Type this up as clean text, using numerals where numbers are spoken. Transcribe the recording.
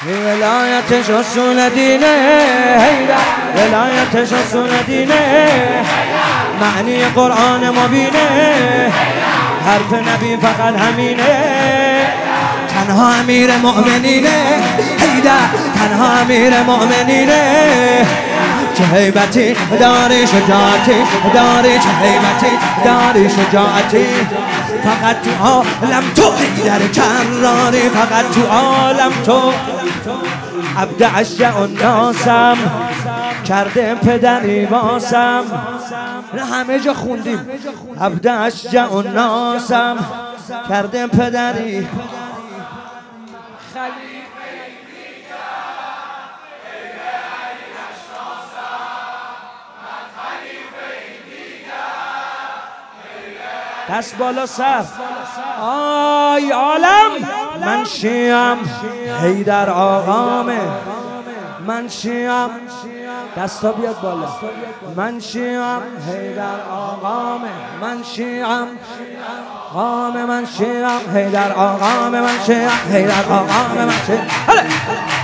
ولایتش اصول دینه حیدر، ولایتش اصول دینه، معنی قرآن مبینه، حرف نبی فقط همینه، تنها امیر مؤمنینه حیدر، تنها امیر مؤمنینه، چه هیبتی داری، شجاعتی داری، چه هیبتی داری، شجاعتی، فقط تو عالم تو حیدر کراری، فقط تو عالم تو. عبد اشجع الناسم کرده پدری واسم، نه همه جا خوندیم. عبد اشجع الناسم کرده پدری دست بالا سر. آی عالم، من شیعم حیدر آقامه، من شیعم، دستا بیاد بالا، من شیعم حیدر آقامه، من شیعم آقامه، من شیعم حیدر آقامه، من شیعم حیدر آقامه، من شیعم.